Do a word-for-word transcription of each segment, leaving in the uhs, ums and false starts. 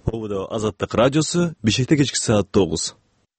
Ободо Азаттык радиосу, Бишкекте кечки саат тогуз.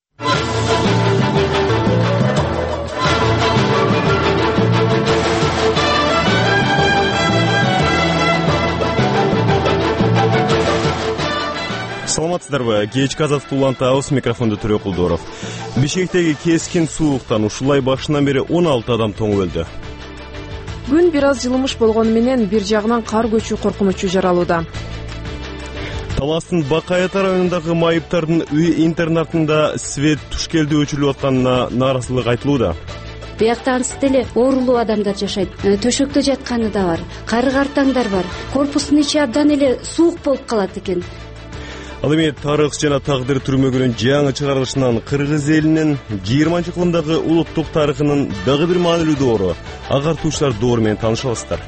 Саламатсыздарбы? Кечки Азаттык улантабыз, микрофонду Төрө Кулдоров. Бишкектеги кескин сууктан ушулай башынан бери он алты адам тоңуп өлдү. Күн бир аз жылымыш болгону менен бир жагынан кар көчүү коркунучу жаралууда. Таластын Бакайыт районундагы майыптардын үй интернатында свет тушкелди өчүрүлүп атканына нааразычылык айтылууда. Биякта ансыз деле оорулуу адамдар жашайт. Төшөктө жатканы да бар. Кары картаңдар бар. Корпустун ичи абдан эле суук болуп калат экен. Ал эми тарых жана тагдыр түрмөгүнүн жаңы чыгарылышынан Кыргыз элинин жыйырманчы кылымдагы улуттук тарыхынын дагы бир маанилүү доору, агартуучулар доору менен таанышабыздар.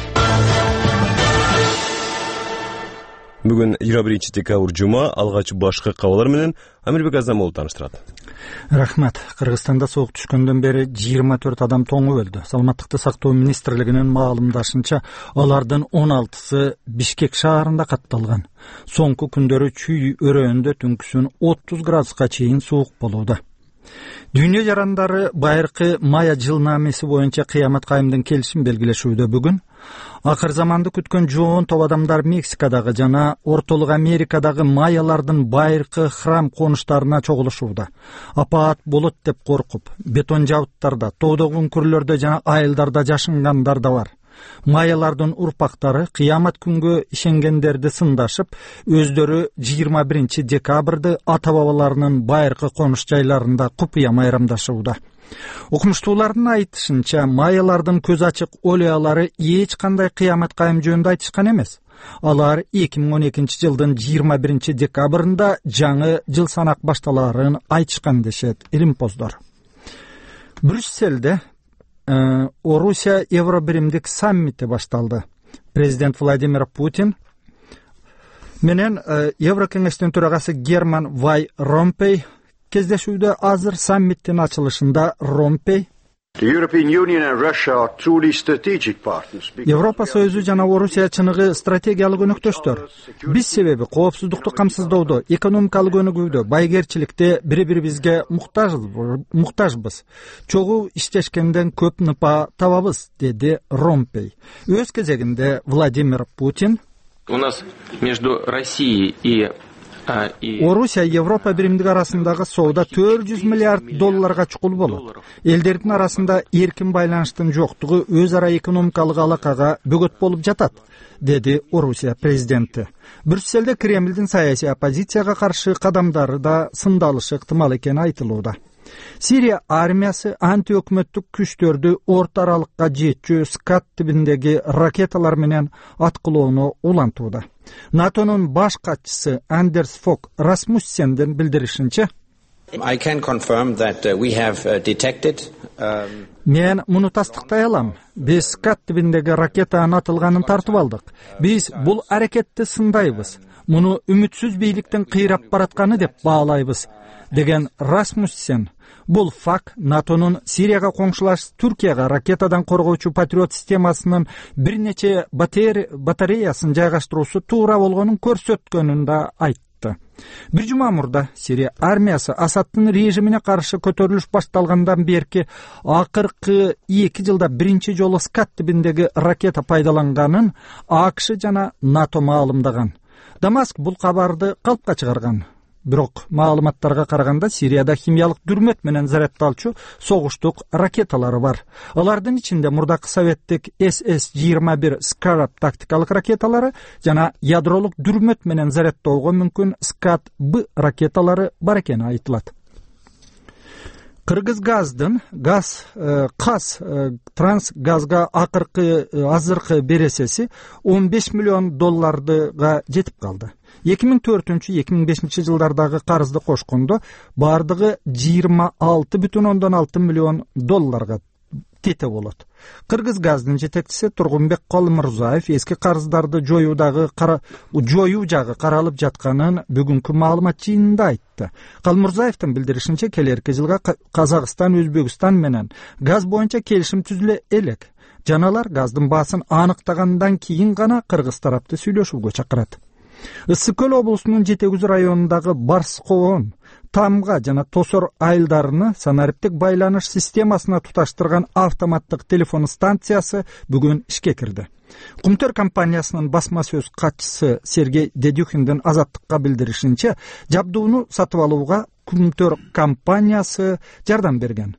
Бүгүн жыйырма биринчи декабрь жума, алгач башкы кабарлар менен Амирбек Азамолов тааныштырат. Рахмат. Кыргызстанда суук түшкөндөн бери жыйырма төрт адам тоңуп өлдү. Саламаттыкты сактоо министрлигинин маалымдашынча, алардын он алтысы Бишкек шаарында катталган. Соңку күндөрү чүй өрөөндө түнкүсүн отуз градуска чейин суук болууда. Дүйнө жарандары байыркы мая жылнамеси боюнча кыямат кайымдын келишин белгилешүүдө бүгүн. Акыр заманды күткөн жоон топ адамдар Мексикадагы жана Ортолук Америкадагы майялардын байыркы храм конуштарына чогулушууда. Апаат болот деп коркуп, бетон жабыттарда, тоодогу үңкүрлөрдө жана айылдарда жашынгандар да бар. Майялардын урпактары кыямат күнгө ишенгендерди сындашып, өздөрү жыйырма биринчи декабрды ата-бабаларынын байыркы конуш жайларында купуя майрамдашууда. Окумуштуулардын айтышынча, майялардын көз ачык олуялары эч кандай кыямат кайым жөнүндө айтышкан эмес. Алар эки миң он экинчи жылдын жыйырма биринчи декабрында жаңы жыл санак башталаарын айтышкан дешет илимпоздор. Брюсселде э, Орусия Евробиримдик саммити башталды. Президент Владимир Путин менен э, Еврокеңештин төрагасы Герман Ван Ромпей кездешүүдө азыр саммиттин ачылышында Ромпей Европа Союзу жана Орусия чыныгы стратегиялык өнөктөштөр. Биз себеби коопсуздукту камсыздоодо, экономикалык өнүгүүдө, байгерчиликте бири-бирибизге муктажбыз. Чогуу иштешкенден көп ныпа табабыз, деди Ромпей. Өз кезегинде Владимир Путин: У нас между Россией и Орусия Европа биримдиги арасындагы соода төрт жүз миллиард долларга чукул болот. Элдердин арасында эркин байланыштын жоктугу өз ара экономикалык алакага бөгөт болуп жатат, деди Орусия президенти. Брюсселде Кремлдин саясий оппозицияга каршы кадамдары да сындалышы ыктымал экени айтылууда. Сирия армиясы антиөкмөттүк күчтөрдү орто аралыкка жетчү Скат тибиндеги ракеталар менен аткылоону улантууда. НАТОнун баш катчысы Андерс Фок Расмуссендин билдиришинче, I can confirm that uh, we have uh, detected um... Мен муну тастыктай алам. Биз Скат тибиндеги ракетанын атылганын тартып алдык. Биз бул аракетти сындайбыз. Муну үмүтсүз бийликтин кыйрап баратканы деп баалайбыз, деген Расмуссен. Бул факт НАТОнун Сирияга коңшулаш Түркияга ракетадан коргоочу Патриот системасынын бир нече батареясын жайгаштыруусу туура болгонун көрсөткөнүн да айтты. Бир жума мурда Сирия армиясы Асадтын режимине каршы көтөрүлүш башталгандан берки акыркы эки жылда биринчи жолу Скат тибиндеги ракета пайдаланганын АКШ жана НАТО маалымдаган. Дамаск бул кабарды калпка чыгарган. Бирок маалыматтарга караганда Сирияда химиялык дүрмөт менен зарядталчу согуштук ракеталары бар. Алардын ичинде мурдакы советтик эс эс жыйырма бир Скараб тактикалык ракеталары жана ядролук дүрмөт менен зарядтоого мүмкүн Скат-Б ракеталары бар экени айтылат. Кыргызгаздын газ каз трансгазга акыркы азыркы бересеси он беш миллион доллардыга жетип калды. эки миң төртүнчү — эки миң бешинчи жылдардагы карызды кошкондо бардыгы жыйырма алты бүтүн ондон алты миллион долларга тете болот. Кыргызгаздын жетекчиси Тургунбек Калмырзаев эски карыздарды жоюудагы жоюу жагы каралып жатканын бүгүнкү маалымат жыйынында айтты. Калмырзаевдин билдиришинче, келерки жылга Казакстан, Өзбекстан менен газ боюнча келишим түзүлө элек. Жаналар газдын баасын аныктагандан кийин гана кыргыз тарапты сүйлөшүүгө чакырат. Ысык көл облусунун Жети Күз районундагы Барскоон, Тамга жана Тосор айылдарыны санариптик байланыш системасына туташтырган автоматтык телефон станциясы бүгүн ишке кирди. Кумтөр компаниясынын басма сөз катчысы Сергей Дедюхиндин Азаттыкка билдиришинче, жабдууну сатып алууга Кумтөр компаниясы жардам берген.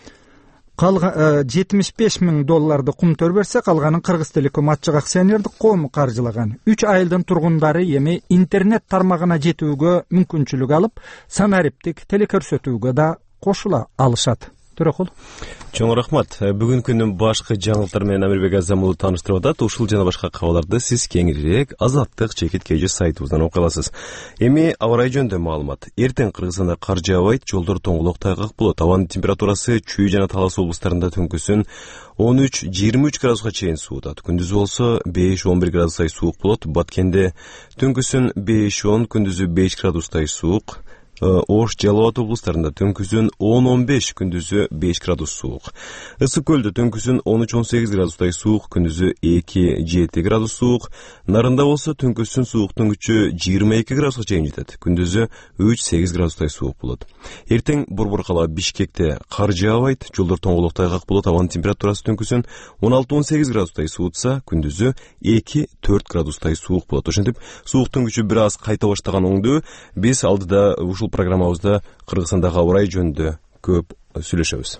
жетимиш беш миң долларды Кумтөр берсе, калганын Кыргыз Телеком ачык акционердик коому каржылаган. Үч айылдын тургундары эми интернет тармагына жетүүгө мүмкүнчүлүк алып, санариптик телекөрсөтүүгө да кошула алышат. Төрөкул. Чоң рахмат. Бүгүнкү күндүн башкы жаңылыктары менен Амирбек Азам уулу тааныштырып атат. Ушул жана башка кабарларды сиз кеңирээк Азаттык чекит кж сайтыбыздан окуй аласыз. Эми аба ырайы жөнүндө маалымат. Эртең Кыргызстанда кар жаабайт, жолдор тоңголок тайгак болот. Абанын температурасы Чүй жана Талас облустарында түнкүсүн он үч жыйырма үч градуска чейин суутат. Күндүзү болсо беш он бир градустай суук болот. Баткенде түнкүсүн беш он, күндүзү беш градустай суук. Ош, Жалал Абад облустарында түнкүсүн он он беш, күндүзү беш градус суук. Ысык көлдө түнкүсүн он үч он сегиз градустай суук, күндүзү эки жети градус суук. Нарында болсо түнкүсүн сууктун күчү жыйырма эки градуска чейин жетет. Күндүзү үч сегиз градустай суук болот. Эртең Борбор кала Бишкекте кар жаабайт, жолдор тоңголок тайгак болот. Абанын температурасы түнкүсүн он алты он сегиз градустай суутса, күндүзү эки төрт градустай суук болот. Ошентип, сууктун күчү бир аз кайта баштаган оңдуу. Биз алдыда ушул программабызда Кыргызстандагы аба ырайы жөнүндө көп сүйлөшөбүз.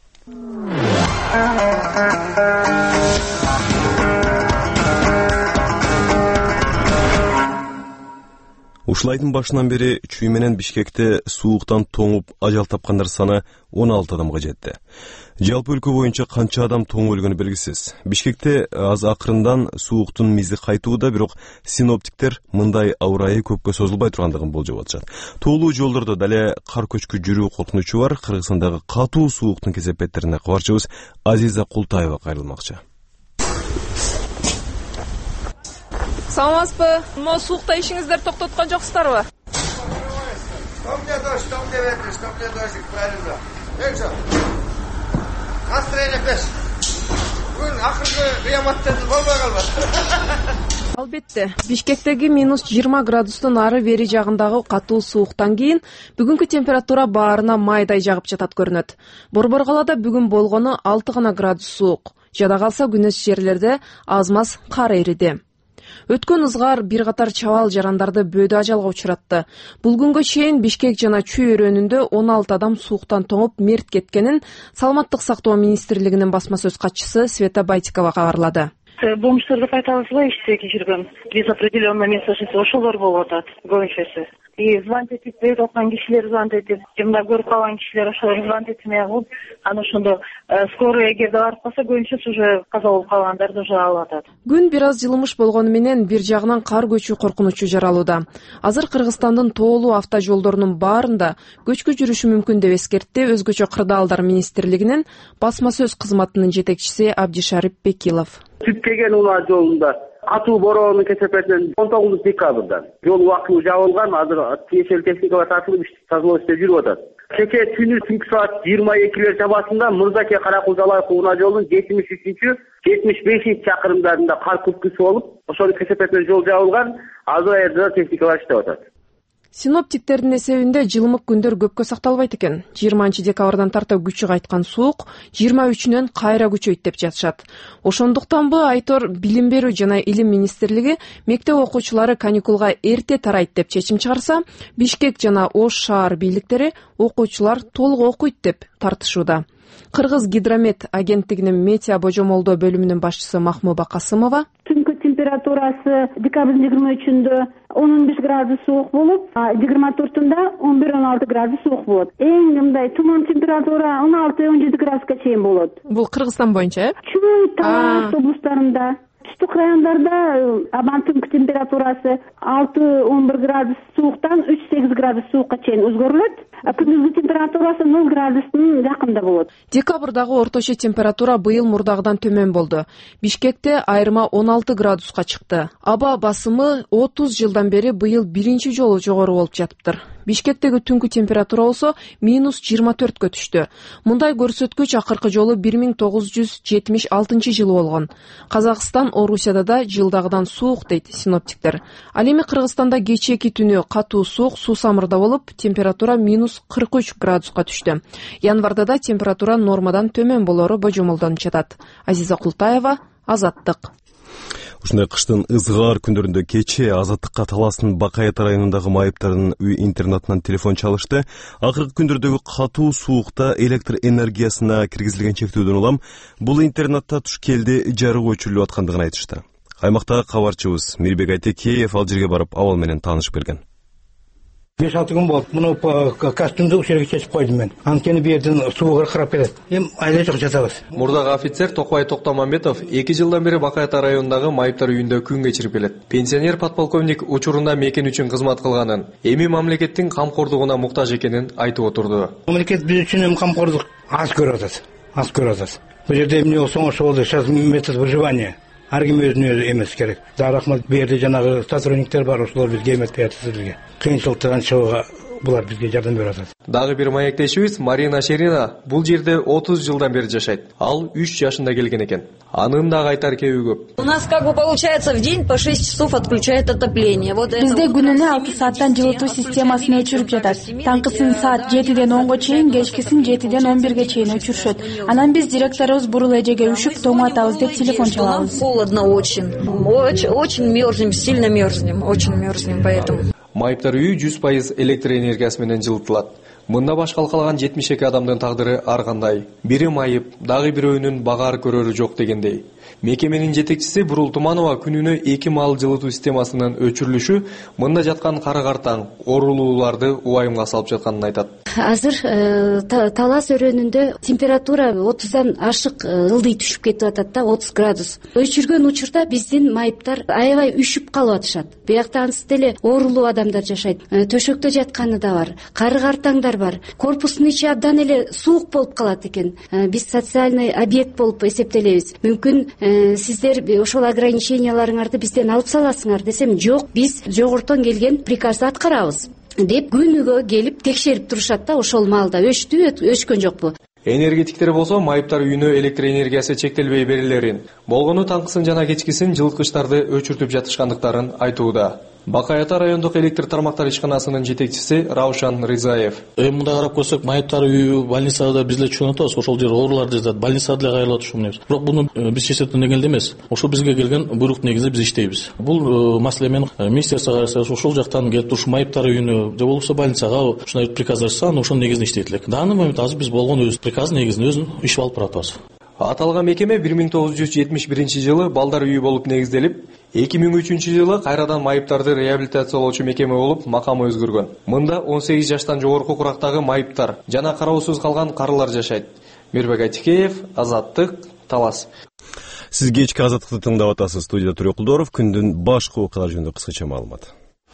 Ушул айдын башынан бери Чүй менен Бишкекте сууктан тоңуп ажал тапкандар саны он алты адамга жетти. Жалпы өлкө боюнча канча адам тоң өлгөнү белгисиз. Бишкекте аз акырындан сууктун мизи кайтууда, бирок синоптиктер мындай аба ырайы көпкө созулбай тургандыгын болжоп атышат. Тоолуу жолдордо дале кар көчкү жүрүү коркунучу бар. Кыргызстандагы катуу сууктун кесепеттерине кабарчыбыз Азиза Култаева кайрылмакчы. Саламатсызбы? Mo суукта ишиңиздерди токтоткон жоксуздарбы? Что мне дождь, что мне ветер, что мне дождик, правильно. Эй, что? Настроение пеш. Бүгүн акыркы кыяматтарды болбой калбат. Албетте, Бишкектеги минус жыйырма градустун ары бери жагындагы катуу сууктан кийин бүгүнкү температура баарына майдай жагып жатат көрүнөт. Борбор калада бүгүн болгону алты гана градус суук. Жада калса күнөс жерлерде аз-маз кар эриди. Өткөн ызгар бир катар чабал жарандарды бөөдө ажалга учуратты. Бул күнгө чейин Бишкек жана Чүй өрөөнүндө он алты адам сууктан тоңуп мерт кеткенин Саламаттык сактоо министрлигинин басма сөз катчысы Света Байтикова кабарлады. Бомждорду кайта алышпай иштеги жүргөн. Без определенного места жашоо ошолор болуп атат көбүнчөсү. И звонить этип берип аткан кишилер звонить этип, жымда көрүп калган кишилер ошолор звонить этмей калып, анан ошондо скорый эгерде барып калса көбүнчөсү уже каза болуп калгандарды уже алып атат. Күн бир аз жылымыш болгону менен бир жагынан кар көчүү коркунучу жаралууда. Азыр Кыргызстандын тоолуу автожолдорунун баарында көчкү жүрүшү мүмкүн деп эскертти Өзгөчө кырдаалдар министрлигинин басма сөз кызматынын жетекчиси Абдишарип Бекилов. Түпкеген улаа жолунда катуу бороонун кесепетинен он тогузунчу декабрдан жол убактылуу жабылган, азыр тиешелүү техникалар тартылып тазалоо иштери жүрүп атат. Кечээ түнү түнкү саат жыйырма экилер чамасында Мырзаке Каракул Жалаев унаа жолунун жетимиш үчүнчү жетимиш бешинчи чакырымдарында кар күркүсү болуп, ошонун кесепетинен жол жабылган, азыр аерде техникалар иштеп атат. Синоптиктердин эсебинде жылымык күндөр көпкө сакталбайт экен. жыйырманчы декабрдан тарта күчү кайткан суук жыйырма үчүнөн кайра күчөйт деп жатышат. Ошондуктанбы Айтор Билим берүү жана Илим министрлиги мектеп окуучулары каникулга эрте тарайт деп чечим чыгарса, Бишкек жана Ош шаар бийликтери окуучулар толук окуйт деп тартышууда. Кыргыз гидромет агенттигинин метео божомолдоо бөлүмүнүн башчысы Махмуба Касымова: Түнкү температурасы декабрдын жыйырма үчүндө он он беш градус суук болуп, жыйырма төртүндө он бир он алты градус суук болот. Эң мындай туман температура он алты он жети градуска чейин болот. Бул Кыргызстан боюнча, э? Чүй, Талас облустарында. Түштүк райондарда абан түнкү температурасы алты он бир градус сууктан үч сегиз градус суукка чейин өзгөрүлөт. Күндүзгү температурасы ноль градустун жакында болот. Декабрдагы орточо температура быйыл мурдагыдан төмөн болду. Бишкекте айырма он алты градуска чыкты. Аба басымы отуз жылдан бери быйыл биринчи жолу жогору болуп жатыптыр. Бишкектеги түнкү температура болсо минус жыйырма төрткө түштү. Мындай көрсөткүч акыркы жолу бир миң тогуз жүз жетимиш алтынчы жылы болгон. Казакстан, Орусияда да жылдагыдан суук дейт синоптиктер. Ал эми Кыргызстанда кечээки түнү катуу суук суусамырда болуп, температура минус кырк үч градуска түштү. Январда да температура нормадан төмөн болору божомолдонуп жатат. Азиза Култаева, Азаттык. Ушундай кыштын ызгаар күндөрүндө кечээ Азаттыкка Таластын Бакайат районундагы майыптардын үй интернатынан телефон чалышты. Акыркы күндөрдөгү катуу суукта электр энергиясына киргизилген чектөөдөн улам бул интернатта туш келди жарык өчүрүлүп аткандыгын айтышты. Аймактагы кабарчыбыз Мирбек Айтекеев ал жерге барып абал менен таанышып келген. беш алты күн болду. Муну костюмду ушерге чечип койдум мен. Анткени бу жерден суу кыркырап келет. Эми айда жок жатабыз. Мурдагы офицер Токбай Токтомамбетов эки жылдан бери Бакайат районундагы майыптар үйүндө күн кечирип келет. Пенсионер подполковник учурунда мекен үчүн кызмат кылганын, эми мамлекеттин камкордугуна муктаж экенин айтып отурду. Мамлекет биз үчүн эми камкордук аз көрүп атат. Аз көрүп атат. Бул жерде эмне соңошо болду, сейчас метод выживания. Ар ким өзүнө өзү эмес керек. Да рахмат, бу жерде жанагы сотрудниктер бар, ошолор бизге эмет берет сизге. Кыйынчылыктан чыгууга булар бизге жардам берип атат. Дагы бир маектешибиз Марина Шерина бул жерде отуз жылдан бери жашайт. Ал үч жашында келген экен. Анын да кайтар кеби көп. У нас как бы получается в день по шесть часов отключают отопление. Вот это. Бизде күнүнө алты сааттан жылытуу системасын өчүрүп жатат. Таңкысын саат жетиден онго чейин, кечкисин жетиден он бирге чейин өчүрүшөт. Анан биз директорубуз бурул эжеге үшүп тоң атабыз деп телефон чалабыз. Холодно очень. Очень, очень мерзнем, сильно мерзнем, очень мерзнем, поэтому. Майыптар үйү жүз пайыз электр энергиясы менен жылытылат. Мында башка калган жетимиш эки адамдын тагдыры ар кандай. Бири майып, дагы бирөөнүн багаар көрөрү жок дегендей. Мекеменин жетекчиси Бурул Туманова күнүнө эки маал жылытуу системасынын өчүрүлүшү мында жаткан кары картаң, оорулууларды убайымга салып жатканын айтат. Азыр Талас өрөөнүндө температура отуздан ашык ылдый түшүп кетип атат да, отуз градус. Өчүргөн учурда биздин майыптар аябай үшүп калып атышат. Биякта анысы деле оорулуу адамдар жашайт. Төшөктө жатканы да бар, кары картаңдар бар. Корпустун ичи абдан эле суук болуп калат экен. Биз социальный объект болуп эсептелебиз. Мүмкүн сиздер ошол ограниченияларыңарды бизден алып саласыңар десем, жок, биз жогортон келген приказды аткарабыз деп күнүгө келип текшерип турушат да, ошол маалда өчтү, өчкөн жокпу. Энергетиктер болсо майыптар үйүнө электр энергиясы чектелбей берилерин, болгону таңкысын жана кечкисин жылыткычтарды өчүртүп жатышкандыктарын айтууда. Бакайат райондук электр тармактар ишканасынын жетекчиси Раушан Ризаев. Эми мындай карап көрсөк, майыптар үйү больницада бизле түшүнүп атабыз, ошол жер оорулар жазат, больницада деле кайрылып атышат. Бирок буну биз чечетин дегенде эмес. Ошо бизге келген буйрук негизинде биз иштейбиз. Бул маселе менен министерствого кайрылсак, ошол жактан келип туруш майыптар үйүнө же болбосо больницага ушундай приказ берсе, аны ошонун негизинде иштейт элек. Данный момент азыр биз болгон өз приказ негизинде өзүн иш алып баратабыз. Аталган мекеме бир миң тогуз жүз жетимиш биринчи жылы балдар үйү болуп негизделип, эки миң үчүнчү жылы кайрадан майыптарды реабилитациялоочу мекеме болуп макамы өзгөргөн. Мында он сегиз жаштан жогорку курактагы майыптар жана кароосуз калган карылар жашайт. Мирбек Айтекеев, Азаттык, Талас. Сиз кечки Азаттыкты тыңдап атасыз. Студияда Турек Кулдоров. Күндүн башкы окуялар жөнүндө кыскача маалымат.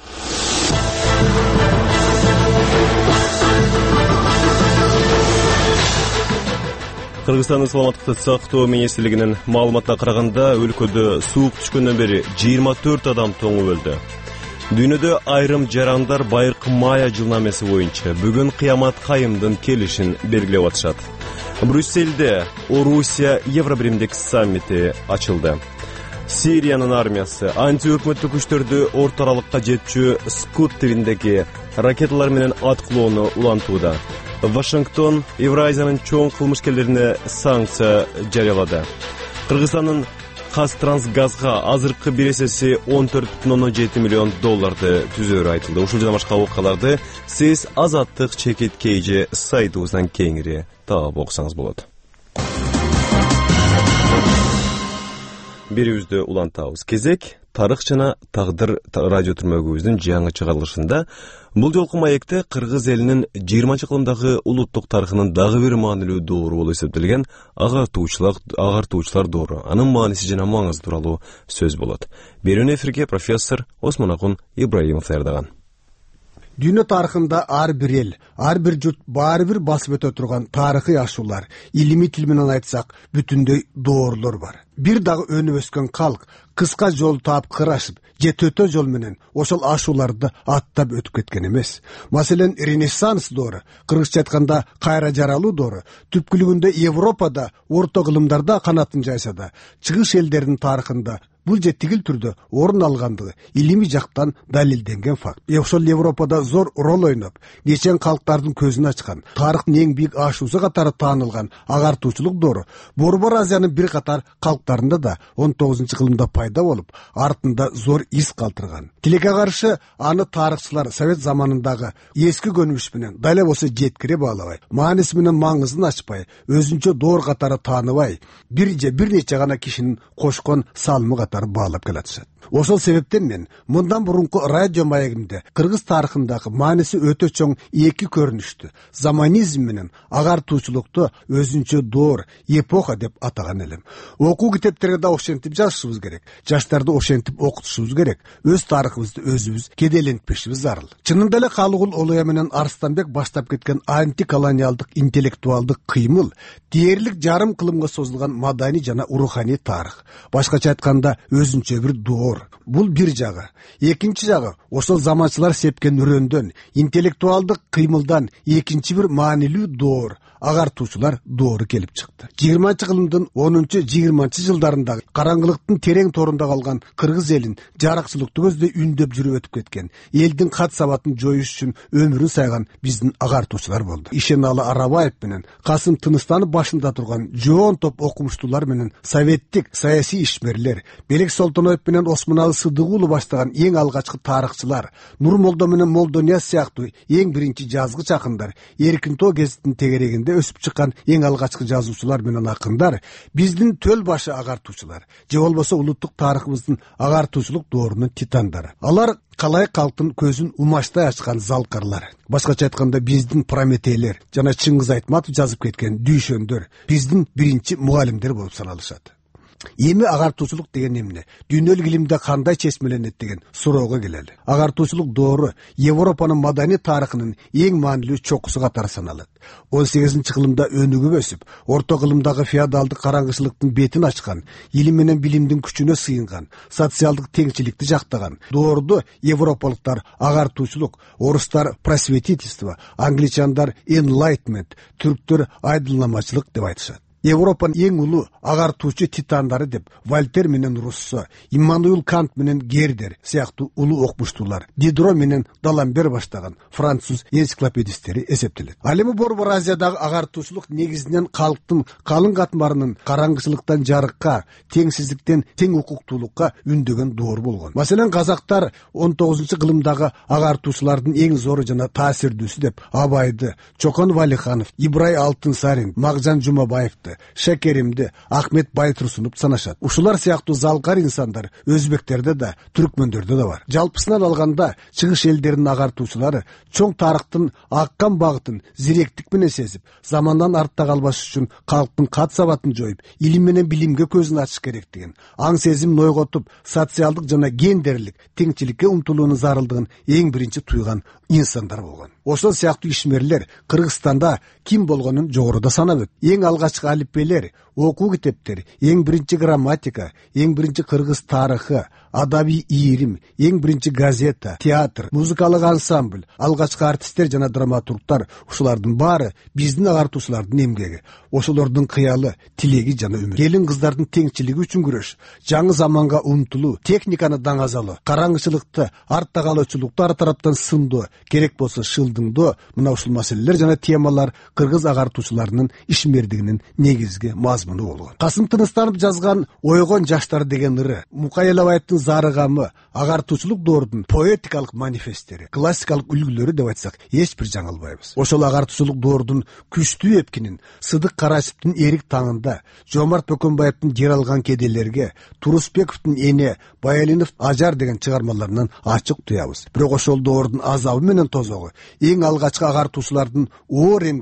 Кыргызстандын саламаттыкты сактоо министрлигинин маалыматына караганда, өлкөдө суук түшкөндөн бери жыйырма төрт адам тоңуп өлдү. Дүйнөдө айрым жарандар байыркы мая жылнамеси боюнча бүгүн кыямат кайымдын келишин белгилеп атышат. Брюссельде Орусия Евробиримдик саммити ачылды. Сириянын армиясы антиөкмөттүк күчтөрдү орто аралыкка жетчү Скут тибиндеги ракеталар менен аткылоону улантууда. Вашингтон Евразиянын чоң кылмышкерлерине санкция жарыялады. Кыргызстандын Казтрансгазга азыркы бересеси он төрт бүтүн ондон жети миллион долларды түзөрү айтылды. Ушул жана башка окуяларды сиз Азаттык чекит кейжи сайтыбыздан кеңири таап окусаңыз болот. Бирибизди улантабыз. Кезек тарых жана тагдыр радио түрмөгүбүздүн жаңы чыгарылышында бул жолку маекте кыргыз элинин жыйырманчы кылымдагы улуттук тарыхынын дагы бир маанилүү доору болуп эсептелген агартуучулар агартуучулар доору, анын мааниси жана маңызы тууралуу сөз болот. Берүүнү эфирге профессор Осмонакун Ибраимов даярдаган. Дүйнө тарыхында ар бир эл, ар бир журт баары бир басып өтө турган тарыхый ашуулар, илимий тил менен айтсак, бүтүндөй доорлор бар. Бир дагы өнүп өскөн калк кыска жол таап кырашып, же төтө жол менен ошол ашууларды аттап өтүп кеткен эмес. Маселен, Ренессанс доору, кыргызча айтканда кайра жаралуу доору, түпкүлүгүндө Европада, орто кылымдарда канатын жайса да, чыгыш элдердин тарыхында бул же тигил түрдө орун алгандыгы илимий жактан далилденген факт. E ошол Европада зор рол ойноп, нечен калктардын көзүн ачкан, тарыхтын эң бийик ашуусу катары таанылган агартуучулук доору Борбор Азиянын бир катар калктарында да он тогузунчу кылымда пайда болуп, артында зор из калтырган. Тилекке каршы аны тарыхчылар Совет заманындагы эски көнүмүш менен да эле болсо жеткире баалабай, мааниси менен маңызын ачпай, өзүнчө доор катары тааныбай, бир же бир нече гана кишинин кошкон салымы баалап келатышат. Ошол себептен мен мындан мурунку радио маегимде кыргыз тарыхындагы мааниси өтө чоң эки көрүнүштү, заманизм менен агартуучулукту өзүнчө доор, эпоха деп атаган элем. Окуу китептерге да ошентип жазышыбыз керек, жаштарды ошентип окутушубуз керек, өз тарыхыбызды өзүбүз кеделентпешибиз зарыл. Чынында эле Калыгул Олоя менен Арстанбек баштап кеткен антиколониалдык интеллектуалдык кыймыл дээрлик жарым кылымга созулган маданий жана руханий тарых. Башкача айтканда өзүнчө бир доор. Бул бир жагы. Экинчи жагы, ошол заманчылар сепкен үрөндөн, интеллектуалдык кыймылдан экинчи бир маанилүү доор, агартуучулар доору келип чыкты. жыйырманчы кылымдын онунчу жыйырманчы жылдарындагы караңгылыктын терең торунда калган кыргыз элин жарыкчылыкты көздөй үндөп жүрүп өтүп кеткен, элдин кат сабатын жоюш үчүн өмүрүн сайган биздин агартуучулар болду. Ишеналы Арабаев менен Касым Тыныстанов башында турган жоон топ окумуштуулар менен советтик саясий ишмерлер, Белек Солтоноев менен Осмоналы Сыдыгулов баштаган эң алгачкы тарыхчылар, Нурмолдо менен Молдонияз сыяктуу эң биринчи жазгыч акындар, Эркин Тоо гезитинин тегерегинде өсүп чыккан эң алгачкы жазуучулар менен акындар, биздин төл башы агартуучулар, же болбосо улуттук тарыхыбыздын агартуучулук доорунун титандары. Алар калай калктын көзүн умачтай ачкан залкарлар. Башкача айтканда биздин Прометейлер жана Чыңгыз Айтматов жазып кеткен дүйшөндөр биздин биринчи мугалимдер болуп саналышат. Эми агартуучулук деген эмне? Дүйнөлүк илимде кандай чечмеленет деген суроого келели. Агартуучулук доору Европанын маданий тарыхынын эң маанилүү чокусу катары саналат. он сегизинчи кылымда өнүгүп өсүп, орто кылымдагы феодалдык караңгычылыктын бетин ачкан, илим менен билимдин күчүнө сыйынган, социалдык теңчиликти жактаган доорду европалыктар агартуучулук, орустар просветительство, англичандар enlightenment, түрктөр айдылнамачылык деп айтышат. Европанын эң улуу агартуучу титандары деп Вольтер менен Руссо, Иммануил Кант менен Гердер сыяктуу улуу окумуштуулар, Дидро менен Даламбер баштаган француз энциклопедисттери эсептелет. Ал эми Борбор Азиядагы агартуучулук негизинен калктын калың катмарынын караңгычылыктан жарыкка, теңсиздиктен тең укуктуулукка үндөгөн доор болгон. Маселен, казактар он тогузунчу кылымдагы агартуучулардын эң зору жана таасирдүүсү деп Абайды, Чокон Валиханов, Ибрай Алтынсарин, Макжан Жумабаевди, Шекеримди, Ахмет Байтурсуновду санашат. Ушулар сыяктуу залкар инсандар өзбектерде да, түркмөндөрдө да бар. Жалпысынан алганда, чыгыш элдеринин агартуучулары чоң тарыхтын аккан багытын зиректик менен сезип, замандан артта калбаш үчүн калктын кат сабатын жоюп, илим менен билимге көзүн ачыш керектигин, аң сезимин ойготуп, социалдык жана гендерлик теңчиликке умтулуунун зарылдыгын эң биринчи туйган инсандар болгон. Ошол сыяктуу ишмерлер Кыргызстанда ким болгонун жогоруда санап өт. Эң алгачкы алиппелер, окуу китептер, эң биринчи грамматика, эң биринчи кыргыз тарыхы, адабий ийрим, эң биринчи газета, театр, музыкалык ансамбль, алгачкы артисттер жана драматургтар, ушулардын баары биздин агартуучулардын эмгеги, ошолордун кыялы, тилеги жана үмүтү. Келин кыздардын теңчилиги үчүн күрөш, жаңы заманга умтулуу, техниканы даңазалоо, караңгычылыкты, артта калуучулукту ар тараптан сындоо, керек болсо шылдыңдоо, мына ушул маселелер жана темалар кыргыз агартуучуларынын ишмердигинин негизги мазмуну болгон. Касым Тыныстанов жазган Ойгон жаштар деген ыры, Мукай Элебаевдин Зарыгамы агартуучулук доорунун поэтикалык манифесттери, классикалык үлгүлөрү деп айтсак, эч бир жаңылбайбыз. Ошол агартуучулук доорунун күчтүү эпкинин Сыдык Карачевдин Эрик таңында, Жомарт Бөкөнбаевдин Жер алган кеделерге, Турусбековдун Эне, Баялинов Ажар деген чыгармаларынан ачык туябыз. Бирок ошол доордун азабы менен тозогу, эң алгачкы агартуучулардын оор эмгеги,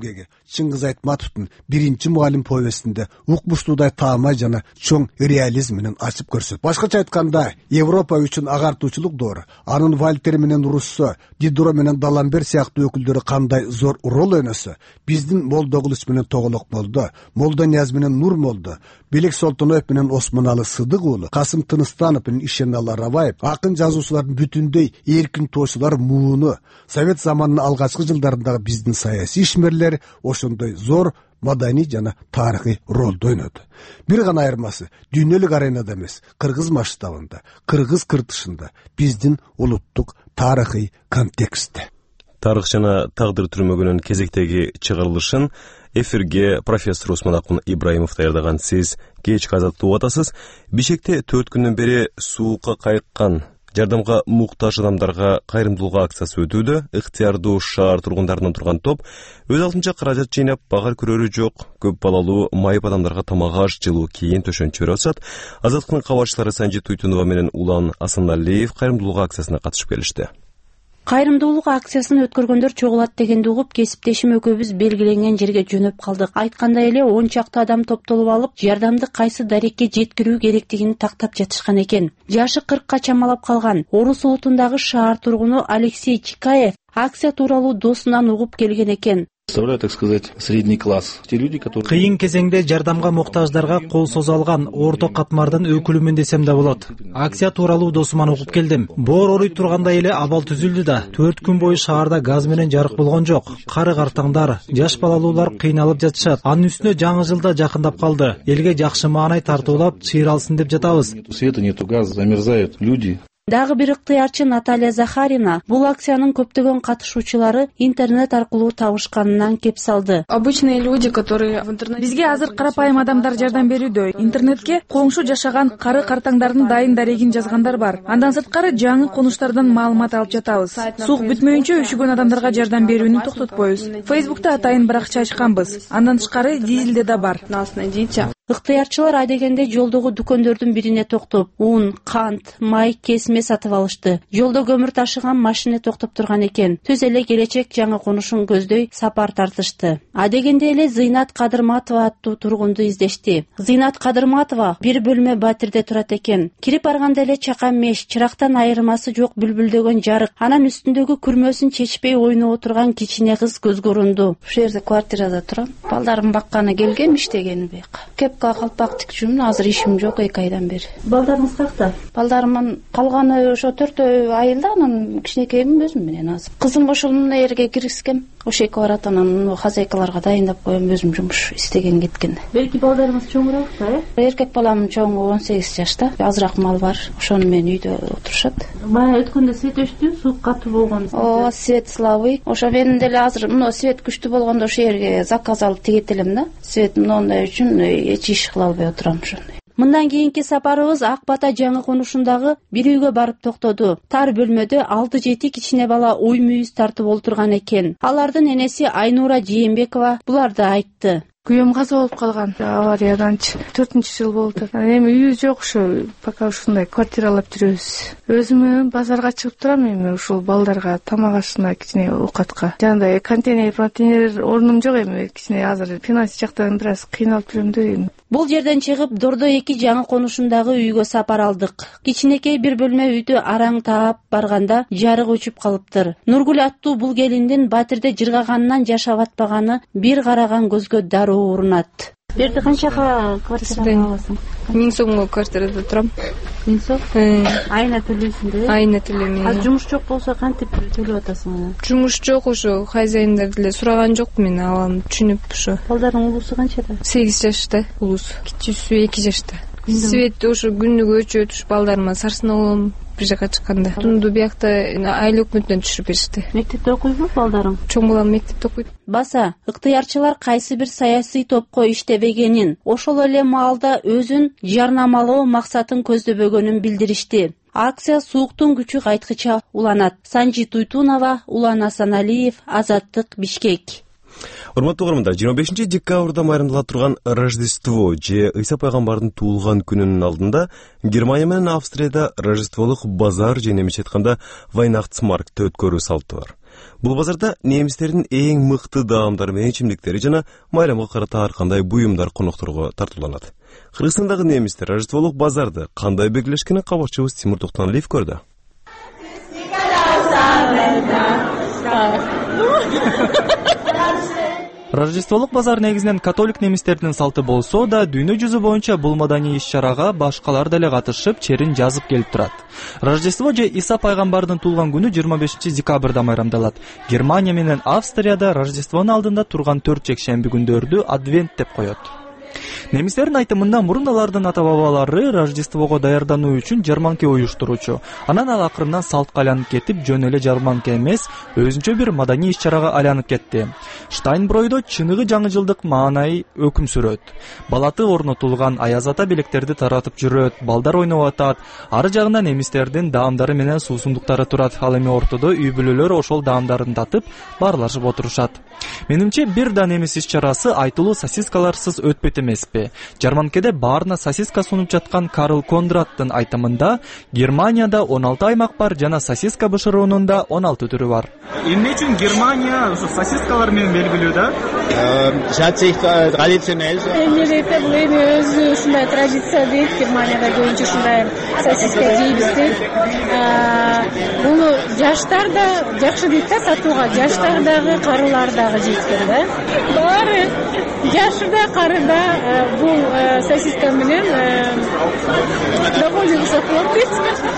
Чыңгыз Айтматовдун биринчи мугалим повестинде укмуштуудай таамай жана чоң реализм менен ачып көрсөт. Башкача айтканда, Европа үчүн агартуучулук доору, анын Вальтер менен Руссо, Дидро менен Даламбер сыяктуу өкүлдөрү кандай зор рол ойносо, биздин Молдо Кылыч менен Тоголок молдо, Молдо Нияз менен Нур молдо, Белек Солтоноев менен Осмоналы Сыдык уулу, Касым Тыныстанов менен Ишеналы Рабаев, акын жазуучулардын бүтүндөй эркин тоочулар мууну, Совет заманынын алгачкы жылдарындагы биздин саясий ишмерлер ошондой зор маданий жана тарыхый ролду ойноду. Бир гана айырмасы дүйнөлүк аренада эмес, кыргыз масштабында, кыргыз кыртышында, биздин улуттук тарыхый контекстте. Тарых жана тагдыр түрмөгүнүн кезектеги чыгарылышын эфирге профессор Усманакун Ибраимов даярдаган. Сиз кечки азаттуу угуп атасыз. Бишкекте төрт күндөн бери суукка кайыккан, жардамга муктаж адамдарга кайрымдуулук акциясы өтүүдө. Ыктыярдуу шаар тургундарынан турган топ өз алдынча каражат жыйнап, багар көрөрү жок көп балалуу майып адамдарга тамак аш, жылуу кийин төшөнчө берип атышат. Азаттыктын кабарчылары Санжит Туйтунова менен Улан Асаналиев кайрымдуулук акциясына катышып келишти. Кайрымдуулук акциясын өткөргөндөр чогулат дегенди угуп, кесиптешим экөөбүз белгиленген жерге жөнөп калдык. Айткандай эле он чакты адам топтолуп алып, жардамды кайсы дарекке жеткирүү керектигин тактап жатышкан экен. Жашы кыркка чамалап калган Орус улутундагы шаар тургуну Алексей Чикаев акция тууралуу досунан угуп келген экен. Представляю, так сказать, средний класс. Те люди, которые... Кыйын кезеңде жардамга муктаждарга кол созо алган орто катмардын өкүлүмүн десем да болот. Акция тууралуу досуман угуп келдим. Боор оруй тургандай эле абал түзүлдү да. төрт күн бою шаарда газ менен жарык болгон жок. Кары картаңдар, жаш балалуулар кыйналып жатышат. Анын үстүнө жаңы жылда жакындап калды. Элге жакшы маанай тартуулап чыйралсын деп жатабыз. Нету света, нету газа, замерзают люди. Дагы бир ыктыярчы Наталья Захарина бул акциянын көптөгөн катышуучулары интернет аркылуу табышканынан кеп салды. Обычные люди, которые в интернете... Бизге азыр карапайым адамдар жардам берүүдө. Интернетке коңшу жашаган кары картаңдардын дайын дарегин жазгандар бар. Андан сырткары жаңы конуштардан маалымат алып жатабыз. Суук бүтмөйүнчө өшүгөн адамдарга жардам берүүнү токтотпойбуз. Фейсбукта атайын бир акча ачканбыз. Андан тышкары дизелде да бар. Нас найдите. Ыктыярчылар адегенде жолдогу дүкөндөрдүн бирине токтоп, ун, кант, май, кесме сатып алышты. Жолдо көмүр ташыган машина токтоп турган экен. Түз эле келечек жаңы конушун көздөй сапар тартышты. Адегенде эле Зыйнат Кадырматова аттуу тургунду издешти. Зыйнат Кадырматова бир бөлмө батирде турат экен. Кирип барганда эле чака меш, чырактан айырмасы жок бүлбүлдөгөн жарык, анан үстүндөгү күрмөсүн чечпей ойноп отурган кичине кыз көзгө урунду. Ушул жерде квартирада турам. Балдарым бакканы келгем, иштегени бияка. Кепка калпак тикчүмүн, азыр ишим жок эки айдан бери. Балдарыңыз какта? Балдарымын калганы ошо төртөө айылда, анан кичинекеймин өзүм менен азыр. Кызым ошол мынерге киргизгем. Ошо эки барат, анан хозяйкаларга дайындап коем, өзүм жумуш истеген кеткен. Белки балдарыңыз чоңураак да, э? Эркек балам чоңу он сегиз жашта, азыраак мал бар, ошону менен үйдө отурушат. Бая өткөндө свет өчтү, суук катуу болгон. Ооба, свет слабый. Ошо мен деле азыр мына свет күчтүү болгондо ошол жерге заказ алып тигет элем да. Свет моундай үчүн эч иш кыла албай отурам ошону. Мындан кийинки сапарыбыз Ак Бата жаңы конушундагы бир үйгө барып токтоду. Тар бөлмөдө алты жети кичине бала уй мүйүз тартып олтурган экен. Алардын энеси Айнура Жээнбекова буларды айтты. Күйөөм каза болуп калган. Аварияданчы төртүнчү жыл болду. Эми үйү жок, ошо пока ушундай квартиралап жүрөбүз. Өзүм базарга чыгып турам, эми ушул балдарга тамак ашына, кичине оокатка. Жандай контейнер, контейнер орнум жок, эми кичине азыр финанс жактан бир аз кыйналып жүрөм да. Бул жерден чыгып Дордо эки жаңы конушундагы үйгө сапар алдык. Кичинекей бир бөлмө үйдө араң таап барганда жарык өчүп калыптыр. Нургүл аттуу бул келиндин батирде жыргаганынан жашап атпаганы бир караган көзгө дароо урунат. Берде канчага квартирада аласың? Миң сомго квартирада турам. Миң сом? Айына төлөйсүң да? Айына төлөйм. Азыр жумуш жок болсо кантип төлөп атасың? Жумуш жок, ошо хозяиндар деле сураган жок, мен алам, түшүнүп ошо. Балдардын улусу канчада? сегиз жашта улус. Кичүүсү эки жашта. Свет ошо күнүгө өчөт, уш балдарыма сарсын алам. Бир жака чыкканда тунду биякта айыл өкмөтүнөн түшүрүп беришти. Мектепте окуйбу балдарың? Чоң балам мектепте окуйт. Баса, ыктыярчылар кайсы бир саясий топко иштебегенин, ошол эле маалда өзүн жарнамалоо максатын көздөбөгөнүн билдиришти. Акция сууктун күчү кайткыча уланат. Санжит Туйтунова, Улан Асаналиев, Азаттык, Бишкек. Урматтуу угармандар, жыйырма бешинчи декабрда майрамдалат турган Рождество же Ыйса пайгамбардын туулган күнүнүн алдында Германия менен Австрияда Рождестволук базар же немече айтканда Weihnachtsmarkt өткөрүү салты бар. Бул базарда немистердин эң мыкты даамдары менен ичимдиктери жана майрамга карата ар кандай буюмдар конокторго тартууланат. Кыргызстандагы немистер Рождестволук базарды кандай белгилешкенин кабарчыбыз Тимур Токтоналиев көрдү. Рождестволук базар негизинен католик немистердин салты болсо да, дүйнө жүзү боюнча бул маданий иш-чарага башкалар деле катышып, черин жазып келип турат. Рождество же Иса пайгамбардын туулган күнү жыйырма бешинчи декабрда майрамдалат. Германия менен Австрияда Рождествонун алдында турган төрт жекшемби күндөрдү Адвент деп коет. Немистердин айтымында мурун алардын ата-бабалары Рождествого даярдануу үчүн жарманка уюштуруучу. Анан ал акырындан салтка айланып кетип, жөн эле жарманка эмес, өзүнчө бир маданий иш-чарага айланып кетти. Штайнбройдо чыныгы жаңы жылдык маанай өкүм сүрөт. Балаты орнотулган аяз ата белектерди таратып жүрөт, балдар ойноп атат. Ары жагында немистердин даамдары менен суусундуктары турат. Ал эми ортодо үй бүлөлөр ошол даамдарын татып, баарлашып отурушат. Менимче бир да немис иш-чарасы айтылуу сосискаларсыз өтпөйт эмеспи. Жарманкеде баарына сосиска сунуп жаткан Карл Кондраттын айтымында Германияда он алты аймак бар жана сосиска бышыруунун да он алты түрү бар. Эмне үчүн Германия ошо сосискалар менен белгилүү да? Эмнелерде бул эми өзү ушундай традиция дейт, Германияда көбүнчө ушундай сосиска жейбиз дейт. Буну жаштар да жакшы дейт да татууга, жаштар дагы, карылар дагы жейт да. Баары жашы да, кары да бул сосиска менен довольно сатылат дейт.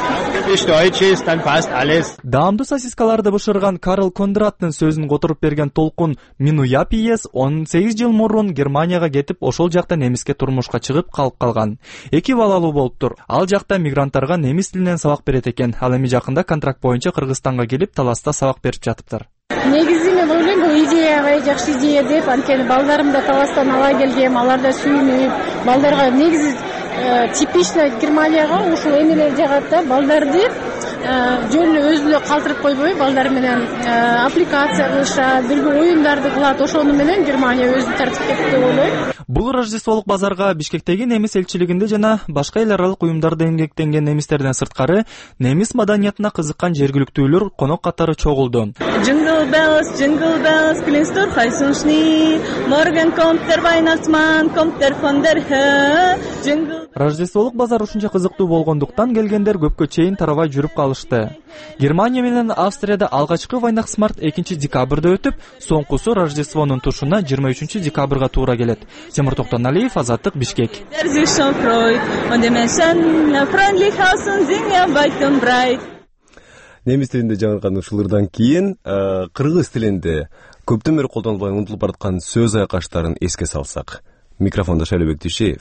Даамдуу сосискаларды бышырган Карл Кондраттын сөзүн которуп берген Толкун Минуяпиес он сегиз жыл мурун Германияга кетип, ошол жакта немиске турмушка чыгып калып калган. Эки балалуу болуптур. Ал жакта мигранттарга немис тилинен сабак берет экен. Ал эми жакында контракт боюнча Кыргызстанга келип, Таласта сабак берип жатыптыр. Негизи мен ойлойм, бул идея аябай жакшы идея деп, анткени балдарымды Таластан ала келгем, алар да сүйүнүп, балдарга негизи типично Германияга ушул эмелер жагат да, балдарды жөн эле өзү эле калтырып койбой, балдар менен аппликация кылышат, бирге оюндарды кылат, ошону менен Германия өзү тартып кетти деп ойлойм. Бул Рождестволук базарга Бишкектеги немис элчилигинде жана башка эл аралык уюмдарда эмгектенген немистерден сырткары немис маданиятына кызыккан жергиликтүүлөр конок катары чогулду. Jingle bells, jingle bells, klingst durch heißen Morgen kommt der Weihnachtsmann, kommt der von der Höhe. Jingle Рождестволук базар ушунча кызыктуу болгондуктан келгендер көпкө чейин тарабай жүрүп калышты. Германия менен Австрияда алгачкы Weihnachtsmarkt экинчи декабрда өтүп, соңкусу Рождествонун тушуна жыйырма үчүнчү декабрга туура келет. Тимур Токтоналиев, Азаттык, Бишкек. Немис тилинде жаңыркан ушулардан кийин кыргыз тилинде көптөн бери колдонулбай унутулуп бараткан сөз айкаштарын эске салсак. Микрофондо Шайлебек Дүйшеев.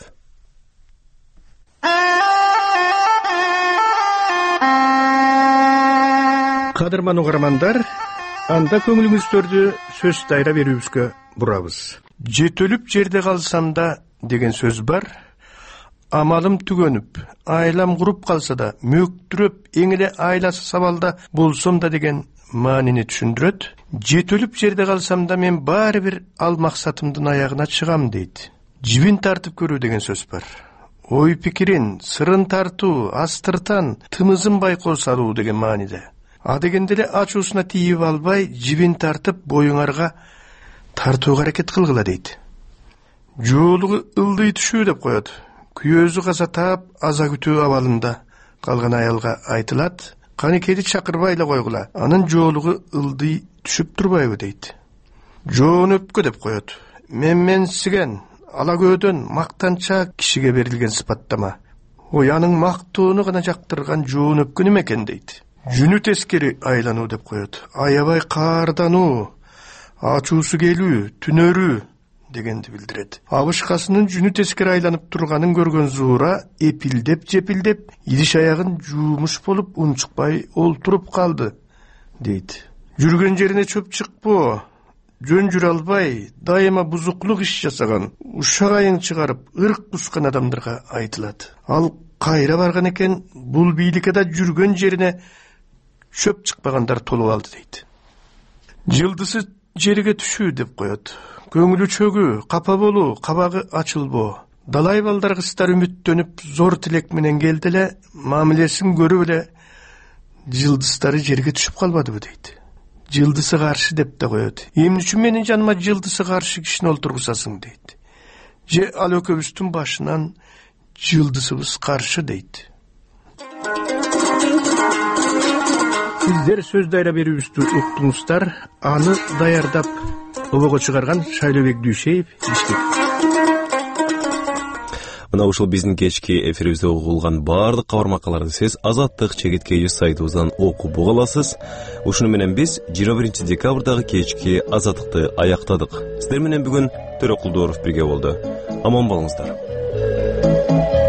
Кадырман угармандар, анда көңүлүңүздөрдү сөз дайра берүүбүзгө бурабыз. Жетөлүп жерде калсам да деген сөз бар. Амалым түгөнүп, айлам куруп калса да, мөктүрөп, эң эле айласы сабалда болсом да деген маанини түшүндүрөт. Жетөлүп жерде калсам да мен баары бир ал максатымдын аягына чыгам дейт. Жибин тартып көрүү деген сөз бар. Ой пикирин, сырын тартуу, астыртан, тымызын байкоо салуу деген мааниде. А дегенде эле ачуусуна тийип албай, жибин тартып боюңарга тартууга аракет кылгыла дейт. Жоолугу ылдый түшүү деп коет. Күйөөзү каза таап, аза күтүү абалында калган аялга айтылат. Канекеди чакырбай эле койгула, анын жоолугу ылдый түшүп турбайбы дейт. Жоон өпкө деп коет. Менменсиген, ала көөдөн мактанча кишиге берилген сыпаттама. Ой, анын мактоону гана жактырган жоон өпкө неме экен дейт. Жүнү тескери айлануу деп коет. Аябай каардануу, ачуусу келүү, түнөрүү дегенди билдирет. Абышкасынын жүнү тескери айланып турганын көргөн Зуура эпилдеп жепилдеп, идиш аягын жуумуш болуп унчукпай олтуруп калды дейт. Жүргөн жерине чөп чыкпоо, жөн жүрө албай, дайыма бузуклук иш жасаган, ушак айың чыгарып, ырк бускан адамдарга айтылат. Ал кайра барган экен, бул бийликада жүргөн жерине чөп чыкпагандар толуп алды дейт. Жылдысы жерге түшүү деп коет. Көңүлү чөгүү, капа болуу, кабагы ачылбоо. Далай балдар кыздар үмүттөнүп, зор тилек менен келди эле, мамилесин көрүп эле жылдыздары жерге түшүп калбадыбы дейт. жылдысы каршы деп да коет. Эмне үчүн менин жаныма жылдысы каршы кишини олтургузасың дейт. Же ал экөөбүздүн башынан жылдысыбыз каршы дейт. Сиздер сөз дайра берүүбүздү уктуңуздар. Аны даярдап обого чыгарган Шайлообек Дүйшеев, Бишкек. Мына ушул биздин кечки эфирибизде угулган баардык кабар макалаларды сиз Азаттык чекиткейи сайтыбыздан окуп уга аласыз. Ушуну менен биз жыйырма биринчи декабрдагы кечки Азаттыкты аяктадык. Сиздер менен бүгүн Төрөкулдууров бирге болду. Аман болуңуздар.